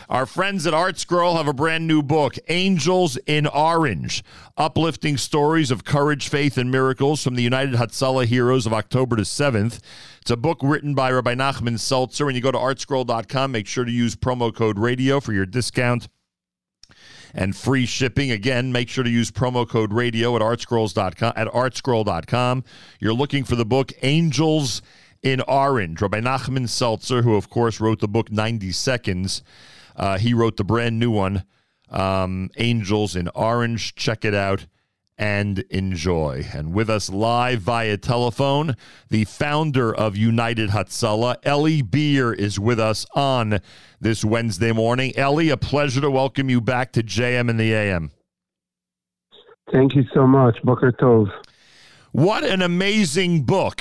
Our friends at Art Scroll have a brand new book, Angels in Orange, uplifting stories of courage, faith, and miracles from the United Hatzalah heroes of October the 7th. It's a book written by Rabbi Nachman Seltzer. When you go to artscroll.com, make sure to use promo code radio for your discount and free shipping. Again, make sure to use promo code radio at artscroll.com. You're looking for the book, Angels in Orange. Rabbi Nachman Seltzer, who, of course, wrote the book 90 Seconds, he wrote the brand new one, Angels in Orange. Check it out and enjoy. And with us live via telephone, the founder of United Hatzalah, Eli Beer, is with us on this Wednesday morning. Eli, a pleasure to welcome you back to JM and the AM. Thank you so much. Boker Tov. What an amazing book.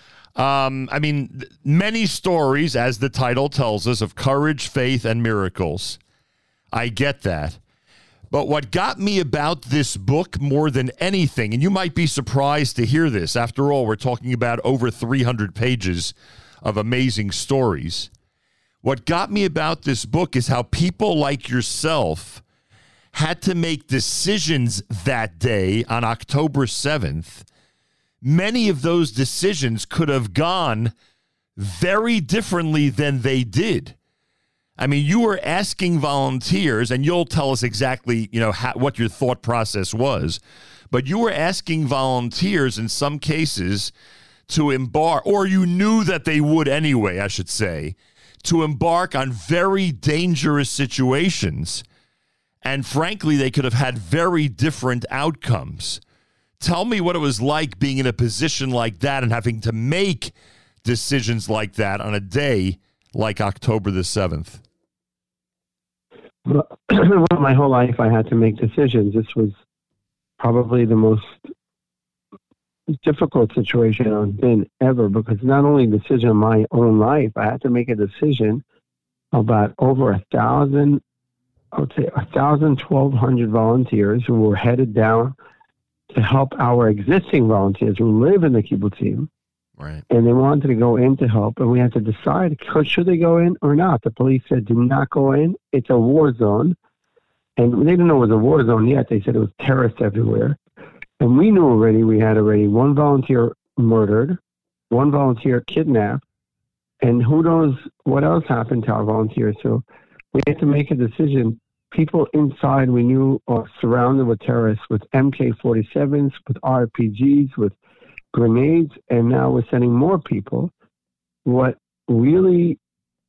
I mean, many stories, as the title tells us, of courage, faith, and miracles. I get that. But what got me about this book more than anything, and you might be surprised to hear this, after all, we're talking about over 300 pages of amazing stories. What got me about this book is how people like yourself had to make decisions that day on October 7th. Many of those decisions could have gone very differently than they did. I mean, you were asking volunteers, and you'll tell us exactly, what your thought process was, but you were asking volunteers in some cases to embark, or you knew that they would anyway, I should say, to embark on very dangerous situations. And frankly, they could have had very different outcomes. Tell me what it was like being in a position like that and having to make decisions like that on a day like October the 7th. Well, my whole life I had to make decisions. This was probably the most difficult situation I've been ever, because not only a decision in my own life, I had to make a decision about over 1,000, I would say 1,200 volunteers who were headed down to help our existing volunteers who live in the kibbutzim. Right. And they wanted to go in to help, and we had to decide, should they go in or not? The police said, do not go in. It's a war zone. And they didn't know it was a war zone yet. They said it was terrorists everywhere. And we knew already, we had already one volunteer murdered, one volunteer kidnapped, and who knows what else happened to our volunteers. So we had to make a decision. People inside we knew are surrounded with terrorists, with MK-47s, with RPGs, with grenades, and now we're sending more people. What I realized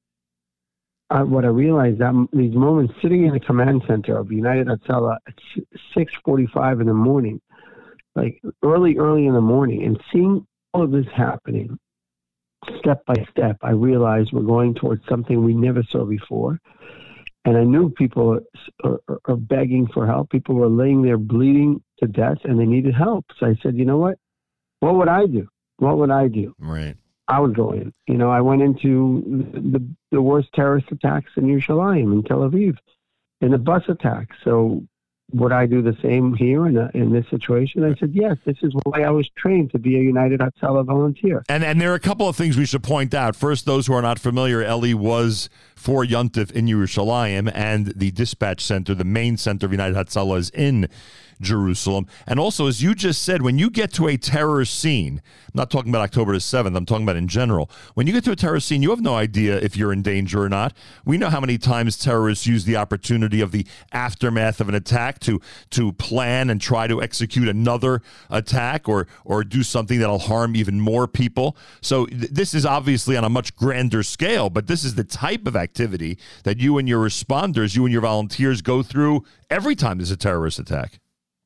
that these moments sitting in the command center of United Hatzalah at 6:45 in the morning, like early in the morning, and seeing all of this happening step by step, I realized we're going towards something we never saw before. And I knew people are begging for help. People were laying there bleeding to death, and they needed help. So I said, you know what? What would I do? What would I do? Right. I would go in. I went into the worst terrorist attacks in Yerushalayim, in Tel Aviv, in the bus attack. So would I do the same here in this situation? I said, yes, this is why I was trained to be a United Hatzalah volunteer. And there are a couple of things we should point out. First, those who are not familiar, Eli was for Yontif in Yerushalayim, and the dispatch center, the main center of United Hatzalah, is in Jerusalem. And also, as you just said, when you get to a terror scene, I'm not talking about October the 7th, I'm talking about in general. When you get to a terror scene, you have no idea if you're in danger or not. We know how many times terrorists use the opportunity of the aftermath of an attack to plan and try to execute another attack or do something that'll harm even more people. So this is obviously on a much grander scale, but this is the type of activity that you and your responders, you and your volunteers go through every time there's a terrorist attack.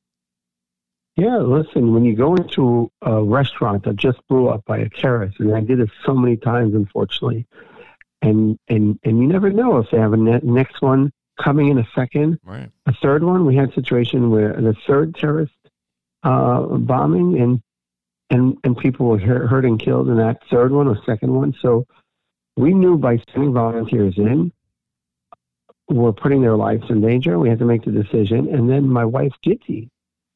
Yeah, listen, when you go into a restaurant that just blew up by a terrorist, and I did it so many times, unfortunately, and you never know if they have a next one coming in a second, right. A third one. We had a situation where the third terrorist bombing, and people were hurt and killed in that third one or second one. So we knew by sending volunteers in, we're putting their lives in danger. We had to make the decision. And then my wife, Gitti,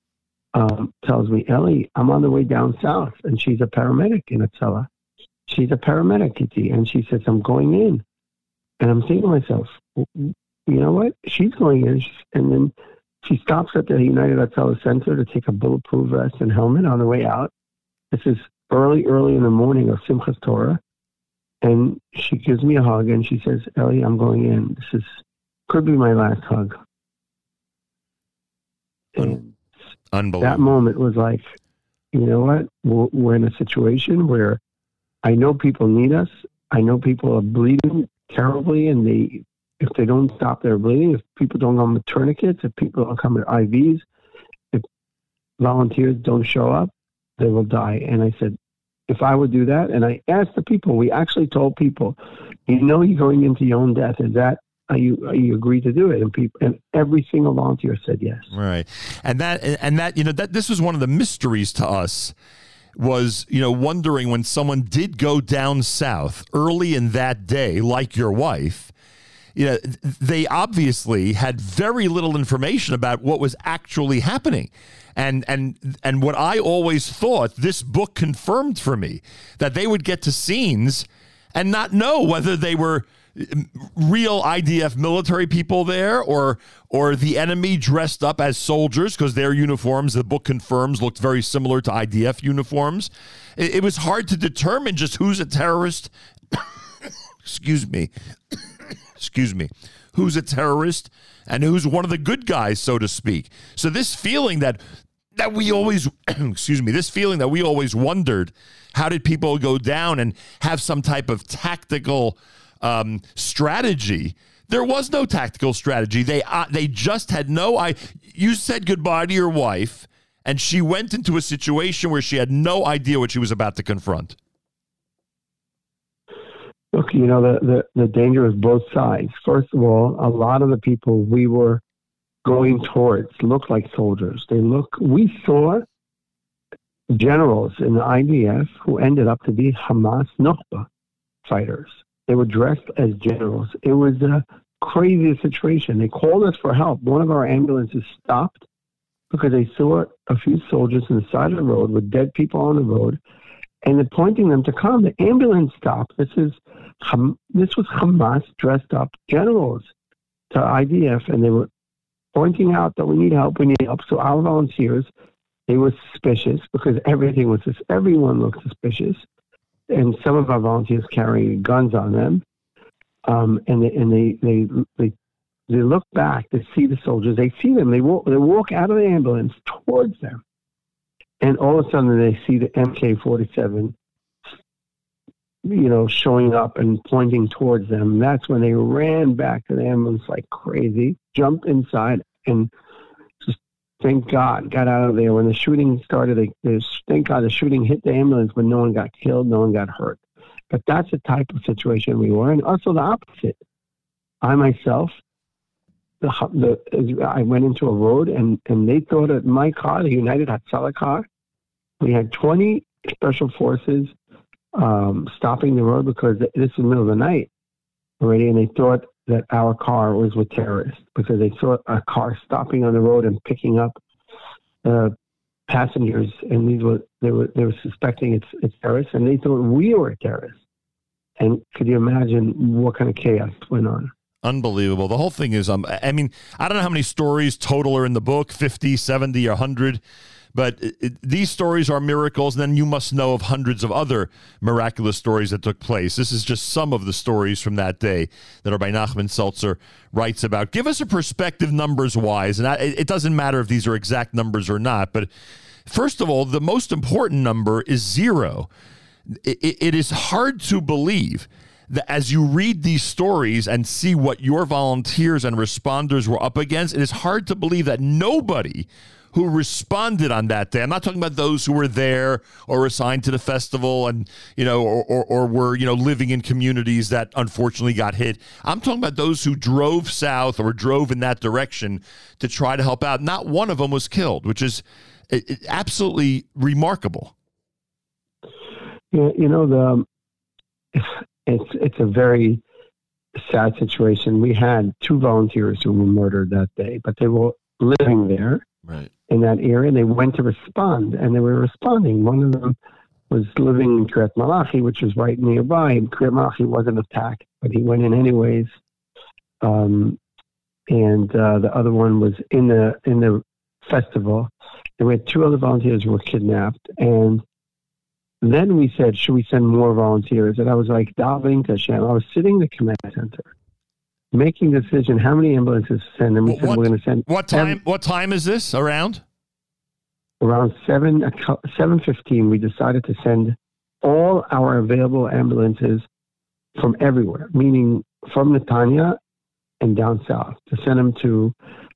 tells me, Ellie, I'm on the way down south, and she's a paramedic in Hatzalah. She's a paramedic, Gitti, and she says, I'm going in. And I'm thinking to myself, know what? She's going in. And then she stops at the United Hatzalah Center to take a bulletproof vest and helmet on the way out. This is early in the morning of Simchas Torah. And she gives me a hug and she says, Ellie, I'm going in. Could be my last hug. And unbelievable. That moment was like, you know what? We're in a situation where I know people need us. I know people are bleeding terribly, and if they don't stop their bleeding, if people don't come with tourniquets, if people don't come with IVs, if volunteers don't show up, they will die. And I said, if I would do that, and I asked the people, we actually told people, you know, you're going into your own death. Are you agree to do it? And every single volunteer said yes. Right. And that, you know, that this was one of the mysteries to us was, you know, wondering when someone did go down south early in that day, like your wife, you know, they obviously had very little information about what was actually happening. And what I always thought, this book confirmed for me, that they would get to scenes and not know whether they were real IDF military people there or the enemy dressed up as soldiers, because their uniforms, the book confirms, looked very similar to IDF uniforms. It was hard to determine just who's a terrorist. Excuse me, who's a terrorist and who's one of the good guys, so to speak. So this feeling that we always, this feeling that we always wondered, how did people go down and have some type of tactical strategy? There was no tactical strategy. They just had you said goodbye to your wife, and she went into a situation where she had no idea what she was about to confront. Look, you know, the danger is both sides. First of all, a lot of the people we were going towards looked like soldiers. We saw generals in the IDF who ended up to be Hamas Nokba fighters. They were dressed as generals. It was a crazy situation. They called us for help. One of our ambulances stopped because they saw a few soldiers on the side of the road with dead people on the road, and they're pointing them to come. The ambulance stopped. This was Hamas dressed up generals to IDF, and they were pointing out that we need help. So our volunteers, they were suspicious because everyone looked suspicious. And some of our volunteers carry guns on them, and they look back to see the soldiers. They see them. They walk out of the ambulance towards them, and all of a sudden they see the MK-47, you know, showing up and pointing towards them. That's when they ran back to the ambulance like crazy, jumped inside, and just thank God got out of there. When the shooting started, thank God the shooting hit the ambulance, but no one got killed, no one got hurt. But that's the type of situation we were in. Also the opposite. I myself, I went into a road and they thought that my car, the United Hatzalah car, we had 20 special forces stopping the road because this is the middle of the night already, and they thought that our car was with terrorists because they saw a car stopping on the road and picking up passengers, and they were suspecting it's terrorists, and they thought we were terrorists. And could you imagine what kind of chaos went on? Unbelievable. The whole thing is, I mean, I don't know how many stories total are in the book, 50, 70, or 100, but these stories are miracles, and then you must know of hundreds of other miraculous stories that took place. This is just some of the stories from that day that Rabbi Nachman Seltzer writes about. Give us a perspective numbers-wise, and it doesn't matter if these are exact numbers or not, but first of all, the most important number is 0. It is hard to believe that as you read these stories and see what your volunteers and responders were up against, it is hard to believe that nobody who responded on that day, I'm not talking about those who were there or assigned to the festival and, you know, or were, you know, living in communities that unfortunately got hit. I'm talking about those who drove south or drove in that direction to try to help out. Not one of them was killed, which is absolutely remarkable. Yeah, you know, it's a very sad situation. We had 2 volunteers who were murdered that day, but they were living there. Right. In that area. They went to respond, and they were responding. One of them was living in Kiryat Malachi, which was right nearby. Kiryat Malachi wasn't attacked, but he went in anyways. And and the other one was in the festival. And we had 2 other volunteers who were kidnapped. And then we said, should we send more volunteers? And I was like, davening to Hashem. I was sitting in the command center, making the decision how many ambulances to send. And we said, we're going to send. What time is this around? Around 7:15, we decided to send all our available ambulances from everywhere, meaning from Netanya and down south, to send them to,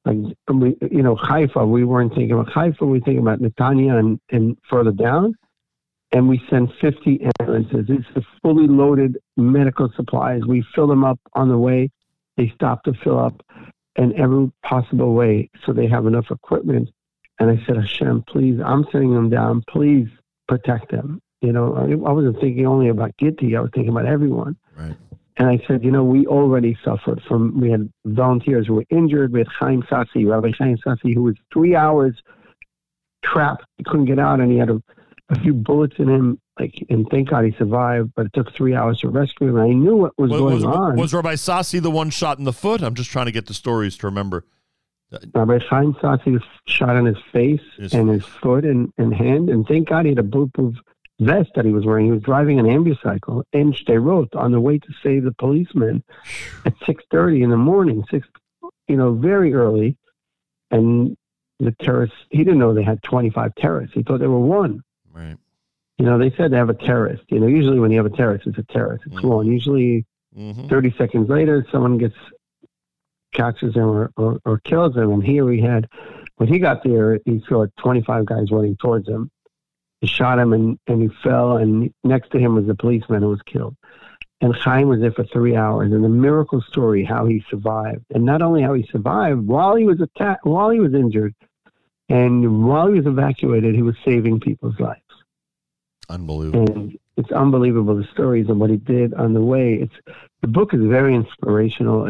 Haifa. We weren't thinking about Haifa. We were thinking about Netanya and further down. And we sent 50 ambulances. It's the fully loaded medical supplies. We fill them up on the way. They stop to fill up in every possible way so they have enough equipment. And I said, Hashem, please, I'm sending them down. Please protect them. I wasn't thinking only about Gitti. I was thinking about everyone. Right. And I said, we already suffered we had volunteers who were injured. We had Chaim Sassi, Rabbi Chaim Sassi, who was 3 hours trapped. He couldn't get out, and he had a few bullets in him, and thank God he survived, but it took 3 hours to rescue him. I knew what was going on. Was Rabbi Sassi the one shot in the foot? I'm just trying to get the stories to remember. Rabbi Chaim Sassi was shot in his face and his foot and hand, and thank God he had a bulletproof vest that he was wearing. He was driving an ambucycle in Sderot on the way to save the policeman at 6:30 in the morning, very early. And the terrorists, he didn't know they had 25 terrorists. He thought there were one. Right. They said they have a terrorist. Usually when you have a terrorist, it's a terrorist. It's one. Usually 30 seconds later, someone catches him or kills him. And here when he got there, he saw 25 guys running towards him. He shot him and he fell, and next to him was the policeman who was killed. And Chaim was there for 3 hours, and the miracle story, how he survived. And not only how he survived, while he was injured, and while he was evacuated, he was saving people's lives. Unbelievable. And it's unbelievable, the stories and what he did on the way. The book is very inspirational.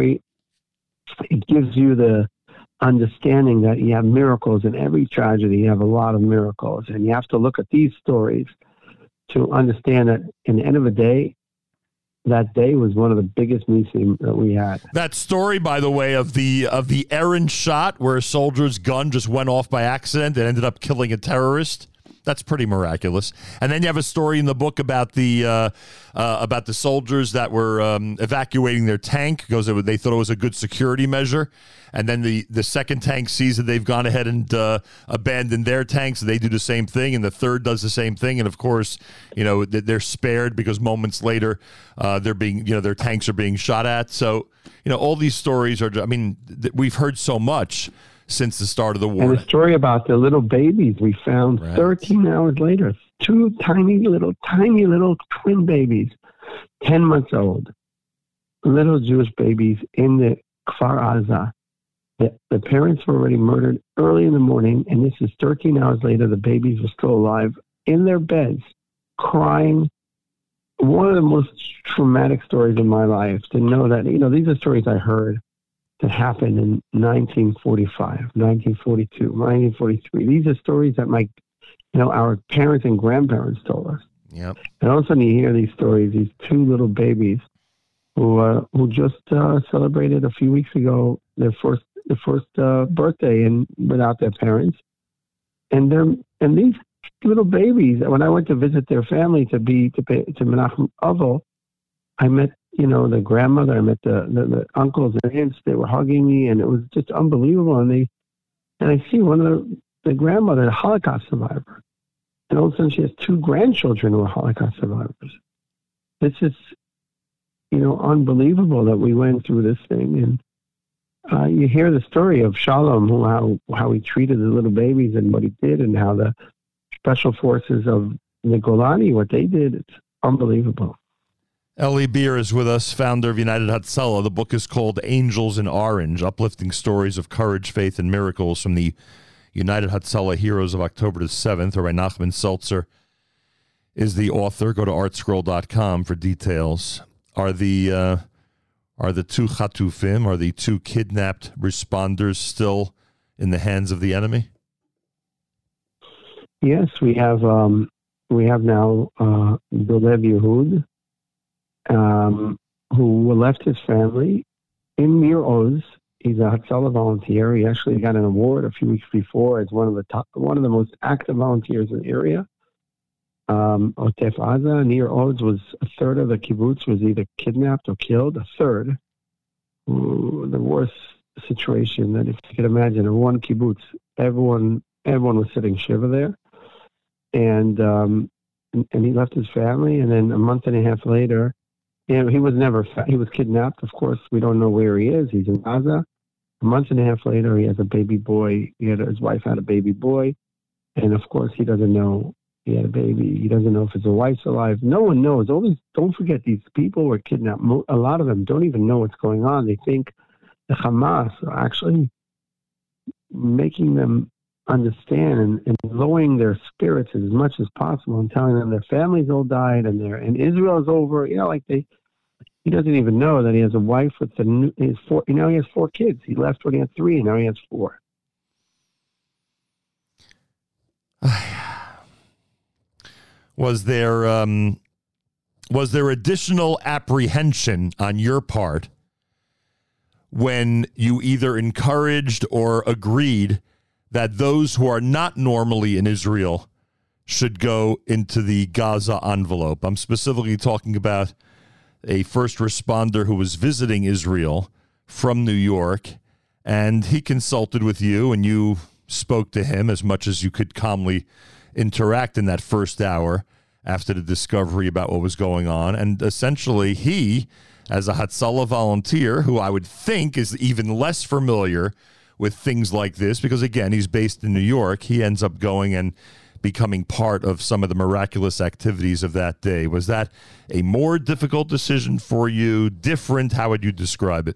It gives you the understanding that you have miracles in every tragedy. You have a lot of miracles, and you have to look at these stories to understand that in the end of the day, that day was one of the biggest nisim that we had. That story, by the way, of the errant shot where a soldier's gun just went off by accident and ended up killing a terrorist. That's pretty miraculous. And then you have a story in the book about the soldiers that were evacuating their tank because they thought it was a good security measure. And then the second tank sees that they've gone ahead and abandoned their tanks. So they do the same thing, and the third does the same thing. And of course, they're spared because moments later, their tanks are being shot at. So all these stories are. We've heard so much since the start of the war. And the story about the little babies we found 13 hours later, 2 tiny little twin babies, 10 months old, little Jewish babies in the Kfar Aza. The parents were already murdered early in the morning, and this is 13 hours later. The babies were still alive in their beds, crying. One of the most traumatic stories in my life, to know that, these are stories I heard that happened in 1945, 1942, 1943. These are stories that our parents and grandparents told us. Yep. And all of a sudden you hear these stories, these 2 little babies who just celebrated a few weeks ago their first birthday and without their parents. And these little babies, when I went to visit their family to Menachem Avel, I met the grandmother, I met the uncles and aunts. They were hugging me, and it was just unbelievable. And I see one of the grandmother, a Holocaust survivor, and all of a sudden she has 2 grandchildren who are Holocaust survivors. It's just, unbelievable that we went through this thing. And you hear the story of Shalom, how he treated the little babies and what he did, and how the special forces of the Golani, what they did. It's unbelievable. Eli Beer is with us, founder of United Hatzalah. The book is called Angels in Orange, Uplifting Stories of Courage, Faith, and Miracles from the United Hatzalah Heroes of October the 7th. Rabbi Nachman Seltzer is the author. Go to artscroll.com for details. Are the 2 Chatufim, are the 2 kidnapped responders still in the hands of the enemy? Yes, we have now Dolev Yehud, who left his family in Nir Oz He's a Hatzalah volunteer. He actually got an award a few weeks before as one of the most active volunteers in the area. Otef Aza, near Oz, was a third of the kibbutz was either kidnapped or killed. A third. Ooh, the worst situation that if you could imagine. In one kibbutz, everyone was sitting shiva there, and he left his family. And then a month and a half later, he was kidnapped. Of course, we don't know where he is. He's in Gaza. A month and a half later, he has a baby boy. His wife had a baby boy, and of course, he doesn't know he had a baby. He doesn't know if his wife's alive. No one knows. Don't forget, these people were kidnapped. A lot of them don't even know what's going on. They think the Hamas are actually making them understand and lowering their spirits as much as possible and telling them their families all died and Israel is over. He doesn't even know that he has a wife with his four. He has 4 kids. He left when he had 3, and now he has 4. Was there additional apprehension on your part when you either encouraged or agreed that those who are not normally in Israel should go into the Gaza envelope? I'm specifically talking about a first responder who was visiting Israel from New York, and he consulted with you, and you spoke to him as much as you could calmly interact in that first hour after the discovery about what was going on. And essentially he, as a Hatzalah volunteer, who I would think is even less familiar with things like this, because again, he's based in New York, he ends up going and becoming part of some of the miraculous activities of that day. Was that a more difficult decision for you? Different? How would you describe it?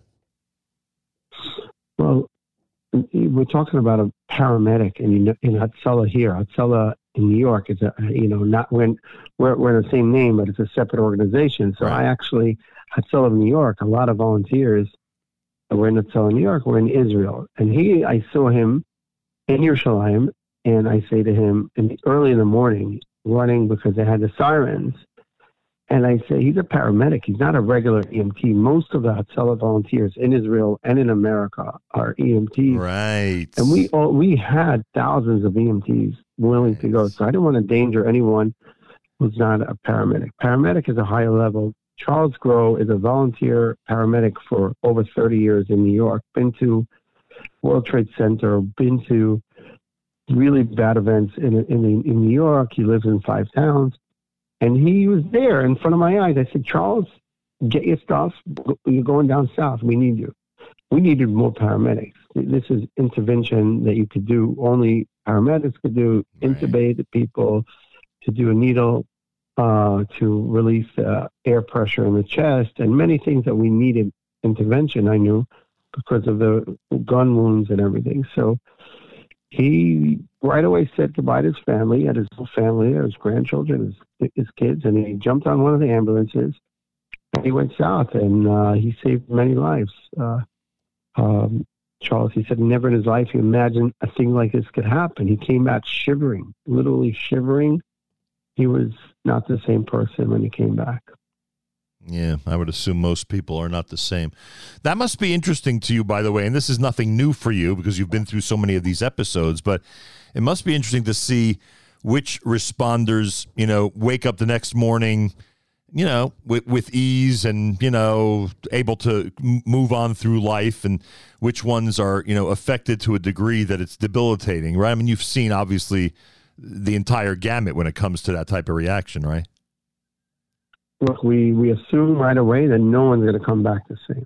Well, we're talking about a paramedic in Hatzalah here. Hatzalah in New York is not when we're in the same name, but it's a separate organization. So right. I actually, Hatzalah of New York, a lot of volunteers that were in Hatzalah New York were in Israel. And I saw him in Yerushalayim, and I say to him early in the morning, running because they had the sirens. And I say, he's a paramedic. He's not a regular EMT. Most of the Hatzalah volunteers in Israel and in America are EMTs. Right. And we had thousands of EMTs willing to go. So I didn't want to endanger anyone who's not a paramedic. Paramedic is a higher level. Charles Groh is a volunteer paramedic for over 30 years in New York. Been to World Trade Center, been to really bad events in New York. He lives in 5 towns. And he was there in front of my eyes. I said, Charles, get your stuff. You're going down south. We need you. We needed more paramedics. This is intervention that you could do. Only paramedics could do. Right. Intubate the people, to do a needle, to release air pressure in the chest, and many things that we needed intervention, I knew, because of the gun wounds and everything. So he right away said goodbye to his family. He had his whole family there, his grandchildren, his kids, and he jumped on one of the ambulances. And he went south, and he saved many lives. Charles, he said never in his life he imagined a thing like this could happen. He came back shivering, literally shivering. He was not the same person when he came back. Yeah, I would assume most people are not the same. That must be interesting to you, by the way, and this is nothing new for you because you've been through so many of these episodes, but it must be interesting to see which responders, wake up the next morning, with ease and, able to move on through life, and which ones are, affected to a degree that it's debilitating, right? I mean, you've seen, obviously, the entire gamut when it comes to that type of reaction, right? Look, we assume right away that no one's going to come back the same.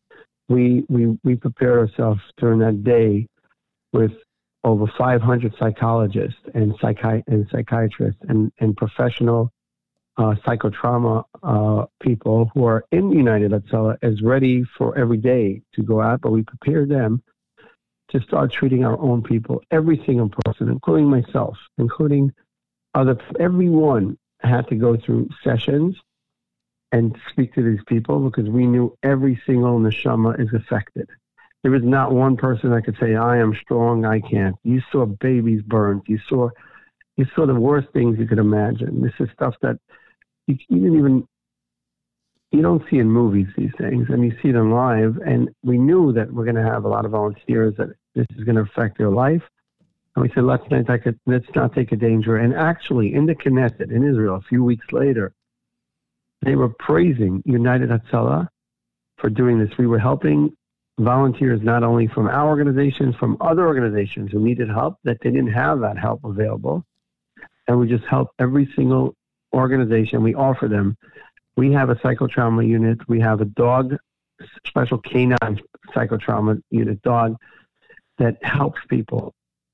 We prepared ourselves during that day with over 500 psychologists and psychiatrists and professional psychotrauma people who are in United Hatzalah as ready for every day to go out, but we prepared them to start treating our own people, every single person, including myself, including everyone had to go through sessions and speak to these people because we knew every single neshama is affected. There was not one person that could say, I am strong, I can't. You saw babies burned. You saw the worst things you could imagine. This is stuff that you didn't even you don't see in movies these things, and you see them live. And we knew that we're going to have a lot of volunteers, that this is going to affect their life. And we said, let's not take a danger. And actually, in the Knesset in Israel, a few weeks later, they were praising United Hatzalah for doing this. We were helping volunteers not only from our organizations, from other organizations who needed help, that they didn't have that help available. And we just help every single organization. We offer them. We have a psychotrauma unit. We have a dog, special canine psychotrauma unit dog that helps people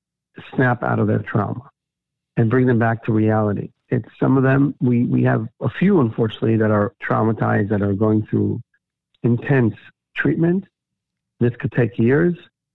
snap out of their trauma and bring them back to reality. It's some of them, we have a few, unfortunately, that are traumatized, that are going through intense treatment. This could take years,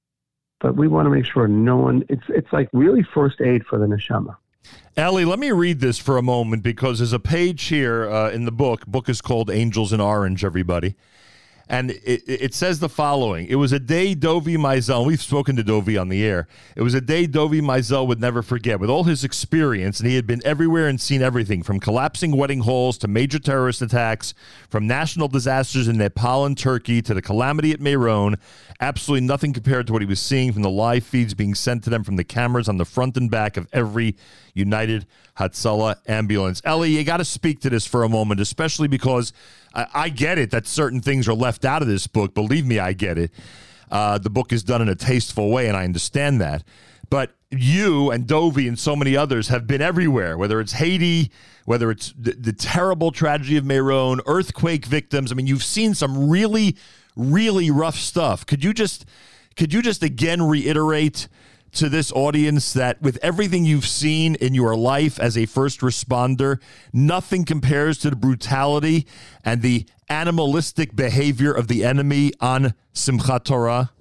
but we want to make sure no one, it's like really first aid for the neshama. Ellie, let me read this for a moment, because there's a page here in the book. Book is called Angels in Orange, everybody. And it says the following. It was a day Dovi Mizell, we've spoken to Dovi on the air. It was a day Dovi Mizell would never forget. With all his experience, and he had been everywhere and seen everything, from collapsing wedding halls to major terrorist attacks, from national disasters in Nepal and Turkey to the calamity at Meron, absolutely nothing compared to what he was seeing from the live feeds being sent to them from the cameras on the front and back of every United Hatzalah ambulance. Ellie, you got to speak to this for a moment, especially because I get it that certain things are left out of this book. Believe me, I get it. The book is done in a tasteful way, and I understand that. But you and Dovi and so many others have been everywhere, whether it's Haiti, whether it's the terrible tragedy of Meron, earthquake victims. I mean, you've seen some really, really rough stuff. Could you just again reiterate to this audience that with everything you've seen in your life as a first responder, nothing compares to the brutality and the animalistic behavior of the enemy on Simchat Torah?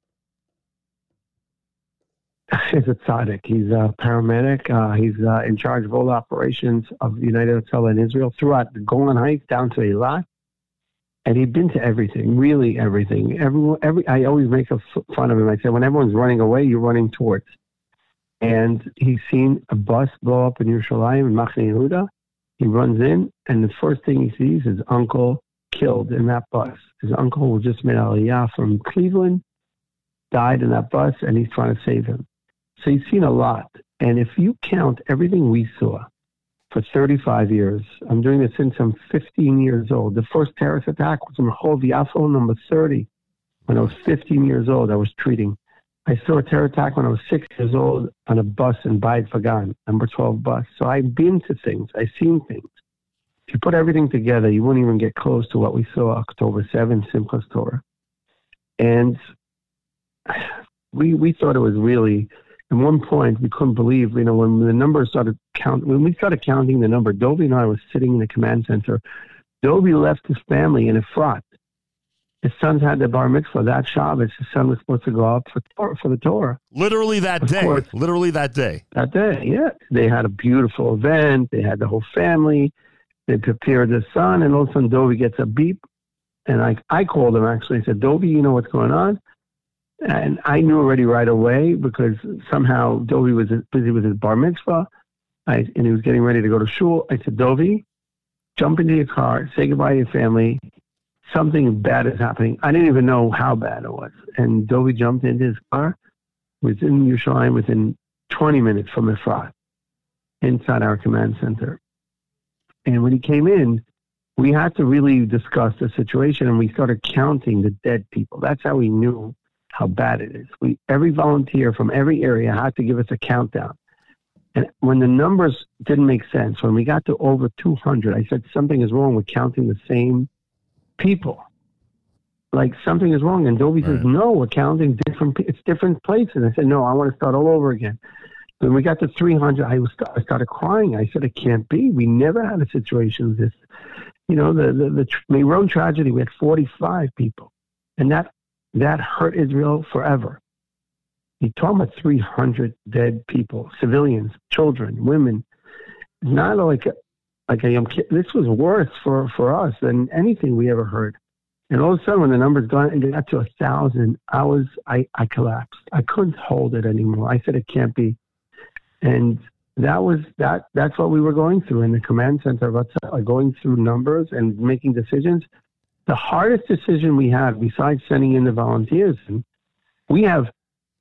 He's a tzaddik. He's a paramedic. He's in charge of all operations of the United Hatzalah in Israel throughout the Golan Heights down to Eilat. And he'd been to everything, really everything. I always make fun of him. I say, when everyone's running away, you're running towards. And he's seen a bus blow up in Yerushalayim, in Machne Yehuda. He runs in, and the first thing he sees is his uncle killed in that bus. His uncle was just made Aliyah from Cleveland, died in that bus, and he's trying to save him. So he's seen a lot. And if you count everything we saw for 35 years, I'm doing this since I'm 15 years old. The first terrorist attack was in Rehov Yafo, number 30. When I was 15 years old, I was treating. I saw a terror attack when I was 6 years old on a bus in Bayit Fagan, number 12 bus. So I've been to things. I've seen things. If you put everything together, you wouldn't even get close to what we saw October 7th, Simchas Torah. And we thought it was really... At one point, we couldn't believe, when the numbers started when we started counting the number, Dovi and I were sitting in the command center. Dovi left his family in Efrat. His sons had the bar mitzvah. That Shabbos, his son was supposed to go up for the Torah. Literally that day. Literally that day. That day, yeah. They had a beautiful event. They had the whole family. They prepared the son, and all of a sudden, Dovi gets a beep. And I called him, actually. I said, Dovi, you know what's going on? And I knew already right away, because somehow Dovi was busy with his bar mitzvah, and he was getting ready to go to shul. I said, Dovi, jump into your car, say goodbye to your family. Something bad is happening. I didn't even know how bad it was. And Dovi jumped into his car, was in Yerushalayim within 20 minutes from Efrat, inside our command center. And when he came in, we had to really discuss the situation, and we started counting the dead people. That's how we knew how bad it is. Every volunteer from every area had to give us a countdown. And when the numbers didn't make sense, when we got to over 200, I said, something is wrong with counting the same people. Like, something is wrong. And Dovi says, no, we're counting it's different places. I said, no, I want to start all over again. When we got to 300, I started crying. I said, it can't be. We never had a situation like this. The Meron tragedy, we had 45 people. And that hurt Israel forever. You're talking about 300 dead people, civilians, children, women. It's not like a young kid. This was worse for us than anything we ever heard. And all of a sudden, when the numbers got to 1,000, I collapsed. I couldn't hold it anymore. I said, it can't be. And That's what we were going through in the command center of Hatzalah, going through numbers and making decisions. The hardest decision we had, besides sending in the volunteers, we have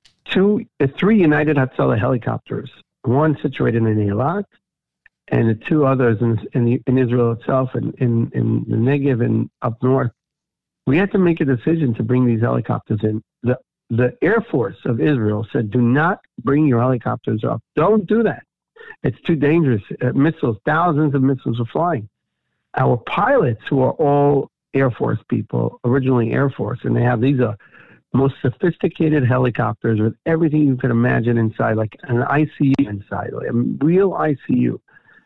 three United Hatzalah helicopters, one situated in Eilat, and the two others in Israel itself, and in the Negev and up north. We had to make a decision to bring these helicopters in. The Air Force of Israel said, do not bring your helicopters up. Don't do that. It's too dangerous. Missiles, thousands of missiles are flying. Our pilots, who are all Air Force people, originally Air Force, and they have these most sophisticated helicopters with everything you could imagine inside, like an ICU inside, like a real ICU.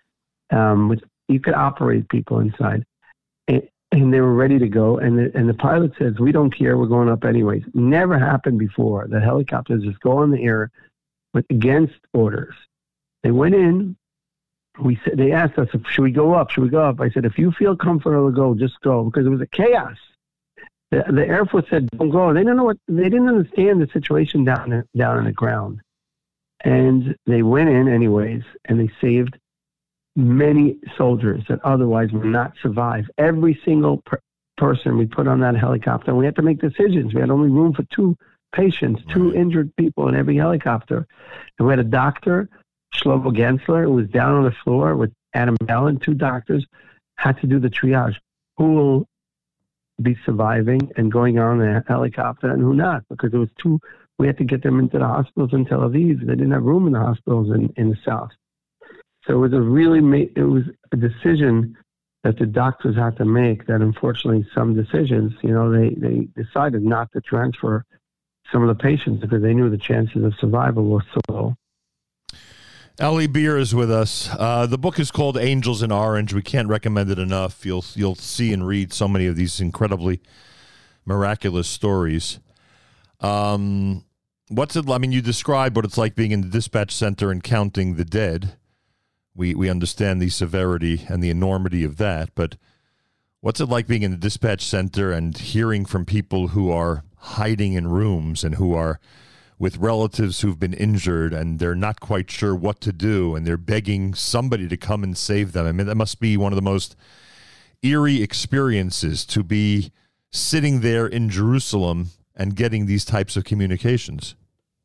You could operate people inside. And they were ready to go. And the pilot says, we don't care. We're going up anyways. Never happened before. The helicopters just go in the air against orders. They went in. They asked us, should we go up? Should we go up? I said, if you feel comfortable to go, just go. Because it was a chaos. The Air Force said, don't go. They didn't understand the situation down in the ground. And they went in anyways, and they saved many soldiers that otherwise would not survive. Every single person we put on that helicopter, and we had to make decisions. We had only room for two patients, two injured people in every helicopter. And we had a doctor, Shlomo Gensler, who was down on the floor with Adam Bell, two doctors, had to do the triage. Who will be surviving and going on the helicopter and who not? Because it was we had to get them into the hospitals in Tel Aviv. They didn't have room in the hospitals in the south. So it was a decision that the doctors had to make. That unfortunately, some decisions, they decided not to transfer some of the patients because they knew the chances of survival were so low. Eli Beer is with us. The book is called Angels in Orange. We can't recommend it enough. You'll see and read so many of these incredibly miraculous stories. What's it? I mean, you described what it's like being in the dispatch center and counting the dead. We understand the severity and the enormity of that, but what's it like being in the dispatch center and hearing from people who are hiding in rooms and who are with relatives who've been injured and they're not quite sure what to do and they're begging somebody to come and save them? I mean, that must be one of the most eerie experiences, to be sitting there in Jerusalem and getting these types of communications.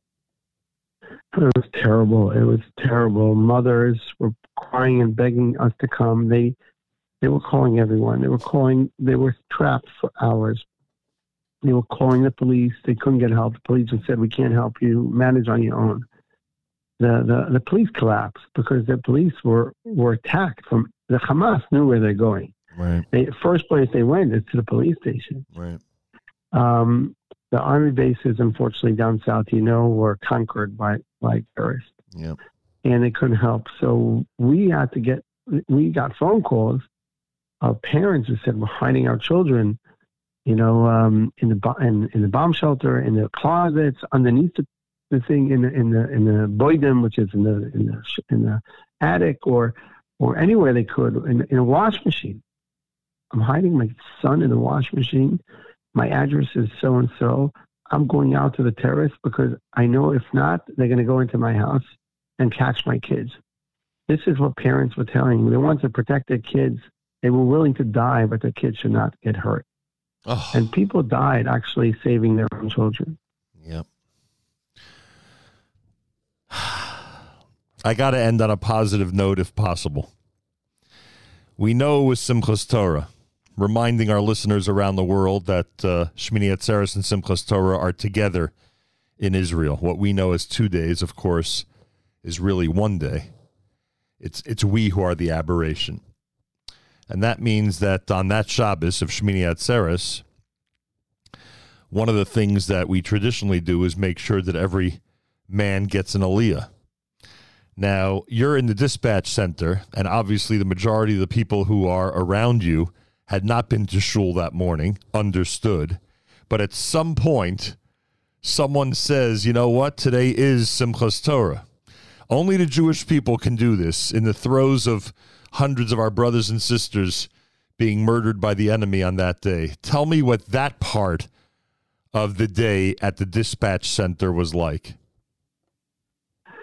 It was terrible. It was terrible. Mothers were crying and begging us to come. They were calling everyone. They were trapped for hours. They were calling the police. They couldn't get help. The police said, we can't help you. Manage on your own. The police collapsed because the police were attacked. From the Hamas knew where they're going. Right. First place they went is to the police station. Right. The army bases, unfortunately, down south, were conquered by terrorists. Yeah. And they couldn't help. So we got phone calls of parents who said, we're hiding our children, in the bomb shelter, in the closets, underneath the thing, in the boydem, which is in the attic, or anywhere they could, in a wash machine. I'm hiding my son in the wash machine. My address is so-and-so. I'm going out to the terrorists because I know if not, they're going to go into my house and catch my kids. This is what parents were telling me. They wanted to protect their kids. They were willing to die, but their kids should not get hurt. Oh. And people died actually saving their own children. Yep. I got to end on a positive note if possible. We know it was Simchas Torah, reminding our listeners around the world that Shmini Atzeres and Simchas Torah are together in Israel. What we know as 2 days, of course, is really 1 day. It's we who are the aberration. And that means that on that Shabbos of Shmini Atzeres, one of the things that we traditionally do is make sure that every man gets an aliyah. Now, you're in the dispatch center, and obviously the majority of the people who are around you had not been to shul that morning, understood. But at some point, someone says, you know what, today is Simchas Torah. Only the Jewish people can do this in the throes of hundreds of our brothers and sisters being murdered by the enemy on that day. Tell me what that part of the day at the dispatch center was like.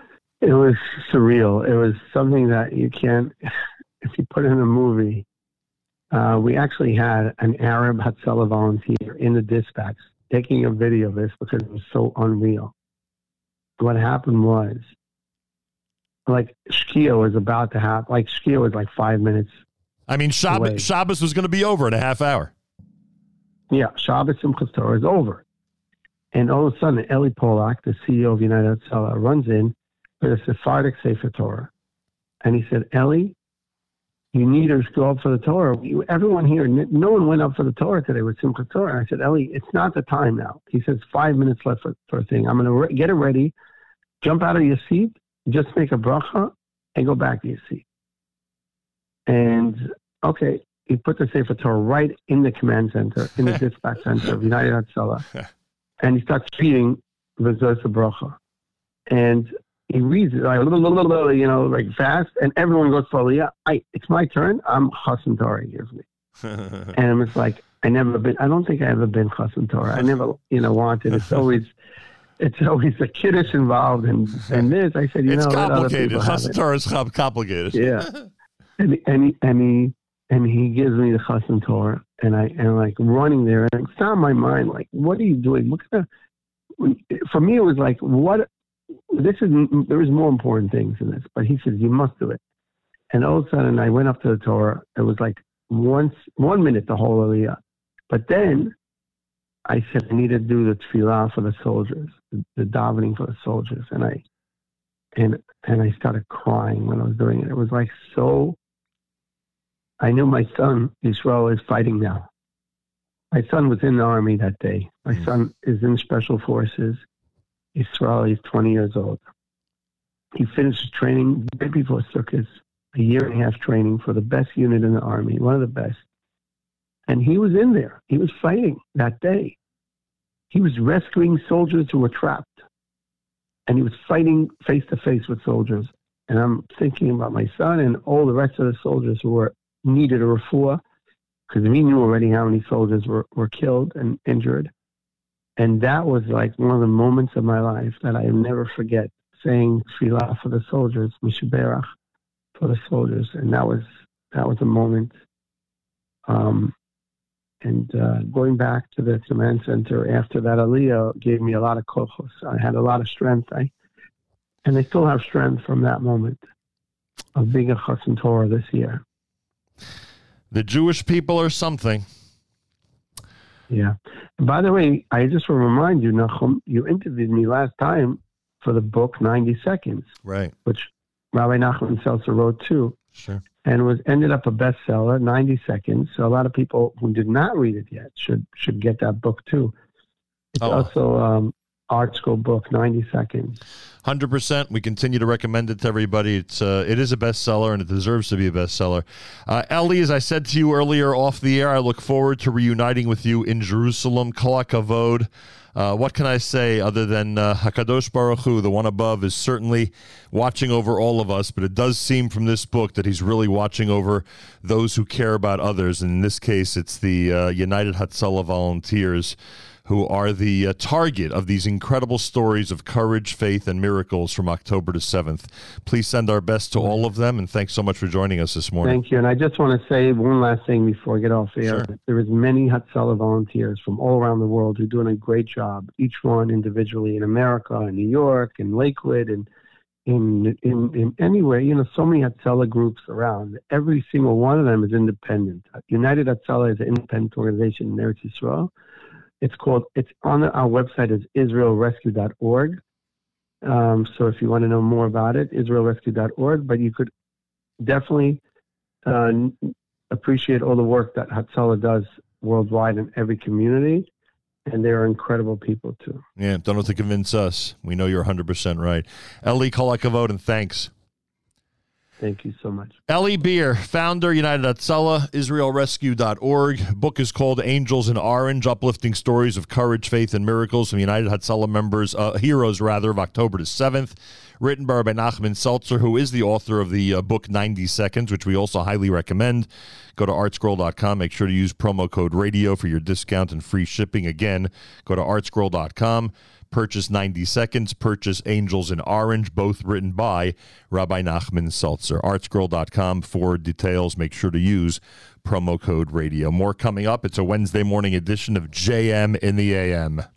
It was surreal. It was something that you can't, if you put in a movie. We actually had an Arab Hatzalah volunteer in the dispatch taking a video of this because it was so unreal. What happened was, like, Shkia was about to happen. Like, Shkia was like 5 minutes. I mean, Shabbos was going to be over in a half hour. Yeah, Shabbos Simchas Torah is over. And all of a sudden, Eli Polak, the CEO of United Hatzalah, runs in with a Sephardic Sefer Torah. And he said, Eli, you need to go up for the Torah. Everyone here, no one went up for the Torah today with Simchas Torah. And I said, Eli, it's not the time now. He says, 5 minutes left for a thing. I'm going to get it ready, jump out of your seat, just make a bracha, and go back to your seat. And, okay, he put the Sefer Torah right in the command center, in the dispatch center of United Hatzalah. And he starts reading the Zos Bracha. And he reads it like, like fast, and everyone goes slowly. Yeah, it's my turn. I'm Chassan Torah, he gives me. And it's like, I don't think I ever been Chassan Torah. I never, wanted. It's always a kiddush involved in this. I said, it's complicated. Chassan Torah is complicated. Yeah. And he gives me the Chassan Torah, and I'm like running there, and it's on my mind, like, what are you doing? For me, it was like, there is more important things in this, but he says, you must do it. And all of a sudden, I went up to the Torah. It was like 1 minute, the whole Aliyah. But then I said, I need to do the tefillah for the soldiers, the davening for the soldiers. And I started crying when I was doing it. It was like so. I knew my son, Yisrael, is fighting now. My son was in the army that day. My son is in special forces. Yisrael, he's 20 years old. He finished training right before Sukkot, a year and a half training for the best unit in the army, one of the best. And he was in there. He was fighting that day. He was rescuing soldiers who were trapped. And he was fighting face to face with soldiers. And I'm thinking about my son and all the rest of the soldiers who needed a refuah, because we knew already how many soldiers were killed and injured. And that was like one of the moments of my life that I will never forget, saying tefillah for the soldiers, Mishaberach for the soldiers. And that was a moment. Going back to the command center after that Aliyah gave me a lot of kochos. I had a lot of strength. And I still have strength from that moment of being a Chassan Torah this year. The Jewish people are something. Yeah. And by the way, I just want to remind you, Nachum, you interviewed me last time for the book 90 Seconds. Right. Which Rabbi Nachman Seltzer wrote too. Sure. And ended up a bestseller, 90 Seconds. So a lot of people who did not read it yet should get that book too. It's also art school book, 90 Seconds. 100%. We continue to recommend it to everybody. It is a bestseller, and it deserves to be a bestseller. Eli, as I said to you earlier off the air, I look forward to reuniting with you in Jerusalem. Kol HaKavod. What can I say other than HaKadosh Baruch Hu, the one above, is certainly watching over all of us, but it does seem from this book that he's really watching over those who care about others. And in this case, it's the United Hatzalah volunteers who are the target of these incredible stories of courage, faith, and miracles from October the 7th. Please send our best to all of them, and thanks so much for joining us this morning. Thank you. And I just want to say one last thing before I get off air. Sure. There is many Hatzalah volunteers from all around the world who are doing a great job, each one individually in America, in New York, in Lakewood, and in anywhere. So many Hatzalah groups around. Every single one of them is independent. United Hatzalah is an independent organization in Eretz Yisrael. It's on our website is israelrescue.org. So if you want to know more about it, israelrescue.org. But you could definitely appreciate all the work that Hatzalah does worldwide in every community. And they are incredible people, too. Yeah, don't have to convince us. We know you're 100% right. Eli, Kol HaKavod, and thanks. Thank you so much. Eli Beer, founder, United Hatzalah, IsraelRescue.org. Book is called Angels in Orange, Uplifting Stories of Courage, Faith, and Miracles from United Hatzalah heroes of October the 7th. written by Nachman Seltzer, who is the author of the book 90 Seconds, which we also highly recommend. Go to artscroll.com. Make sure to use promo code radio for your discount and free shipping. Again, go to artscroll.com. Purchase 90 Seconds. Purchase Angels in Orange, both written by Rabbi Nachman Seltzer. Artscroll.com for details. Make sure to use promo code radio. More coming up. It's a Wednesday morning edition of JM in the AM.